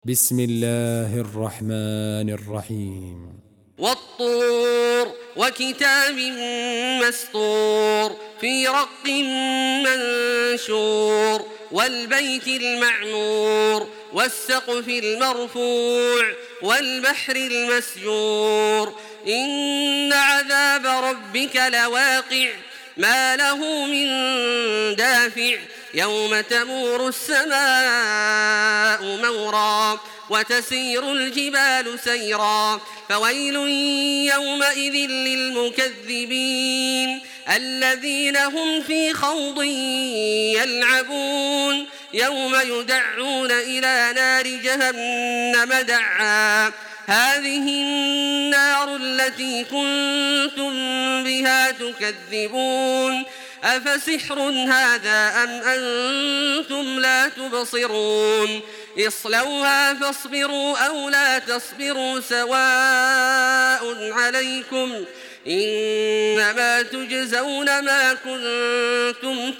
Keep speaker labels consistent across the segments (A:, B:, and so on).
A: بسم الله الرحمن الرحيم.
B: والطور وكتاب مسطور في رق منشور والبيت المعمور والسقف المرفوع والبحر المسجور إن عذاب ربك لواقع ما له من دافع يوم تمور السماء مورا وتسير الجبال سيرا فويل يومئذ للمكذبين الذين هم في خوض يلعبون يوم يدعون إلى نار جهنم دعا هذه النار التي كنتم بها تكذبون أفسحر هذا أم أنتم لا تبصرون اصلوها فاصبروا أو لا تصبروا سواء عليكم إنما تجزون ما كنتم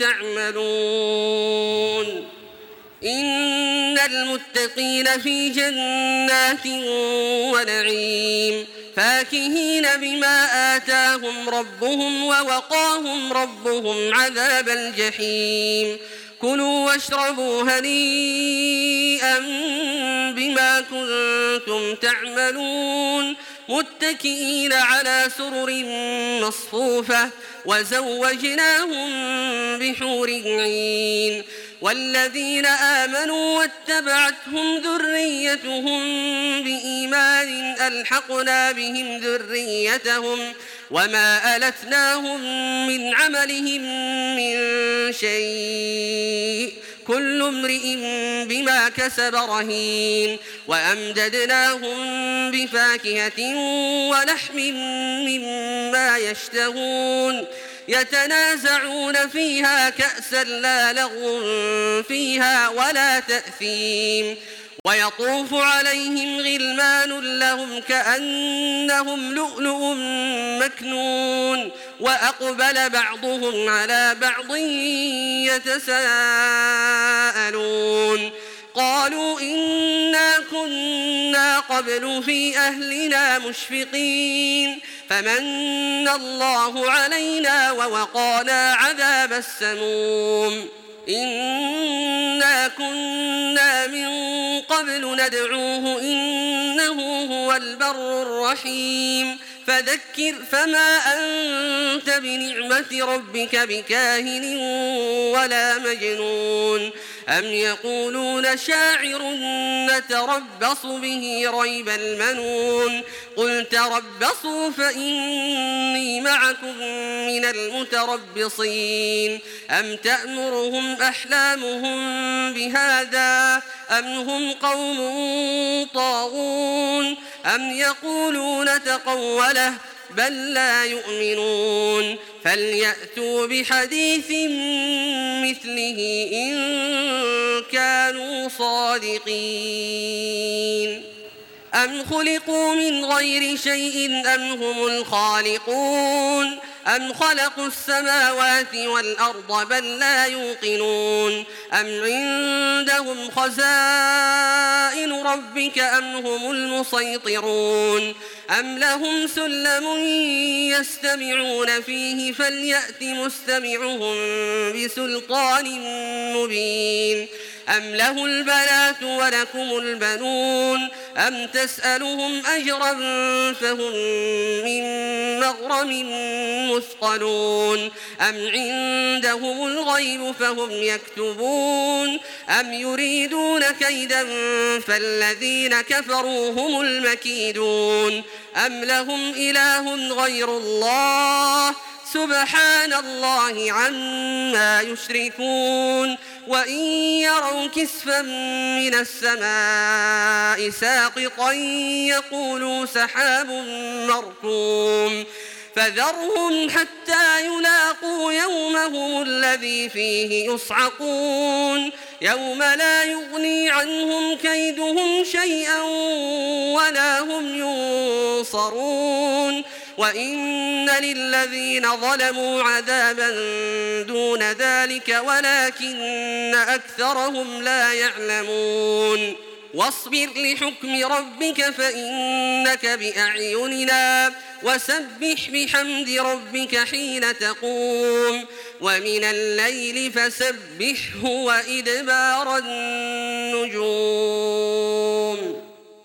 B: تعملون إن المتقين في جنات ونعيم فاكهين بما آتاهم ربهم ووقاهم ربهم عذاب الجحيم كلوا واشربوا هنيئا بما كنتم تعملون متكئين على سرر مصفوفة وزوجناهم بحور عين والذين آمنوا واتبعتهم ذريتهم بإيمان ألحقنا بهم ذريتهم وما ألتناهم من عملهم من شيء كل امرئ بما كسب رهين وأمددناهم بفاكهة ولحم مما يشتهون يتنازعون فيها كأسا لا لغو فيها ولا تأثيم ويطوف عليهم غلمان لهم كأنهم لؤلؤ مكنون وأقبل بعضهم على بعض يتساءلون قالوا إنا كنا قبل في أهلنا مشفقين فمن الله علينا ووقانا عذاب السموم إنا كنا من قبل ندعوه إنه هو البر الرحيم فذكر فما أنت بنعمة ربك بكاهن ولا مجنون أم يقولون شاعر نتربص به ريب المنون قل تربصوا فإني معكم من المتربصين أم تأمرهم أحلامهم بهذا أم هم قوم طاغون أم يقولون تقوله بل لا يؤمنون فليأتوا بحديث مثله إن كانوا صادقين أم خلقوا من غير شيء أم هم الخالقون أم خلقوا السماوات والأرض بل لا يوقنون أم عندهم خزائن ربك أم هم المسيطرون أم لهم سلم يستمعون فيه فليأت مستمعهم بسلطان مبين أم له البنات ولكم البنون أم تسألهم أجرا فهم من مغرم مثقلون أم عندهم الغيب فهم يكتبون أم يريدون كيدا فالذين كفروا هم المكيدون أم لهم إله غير الله سبحان الله عما يشركون وإن يروا كسفا من السماء ساقطا يقولوا سحاب مركوم فذرهم حتى يلاقوا يومهم الذي فيه يصعقون يوم لا يغني عنهم كيدهم شيئا ولا هم ينصرون وإن للذين ظلموا عذابا دون ذلك ولكن أكثرهم لا يعلمون واصبر لحكم ربك فإنك بأعيننا وسبح بحمد ربك حين تقوم ومن الليل فسبحه وإدبار النجوم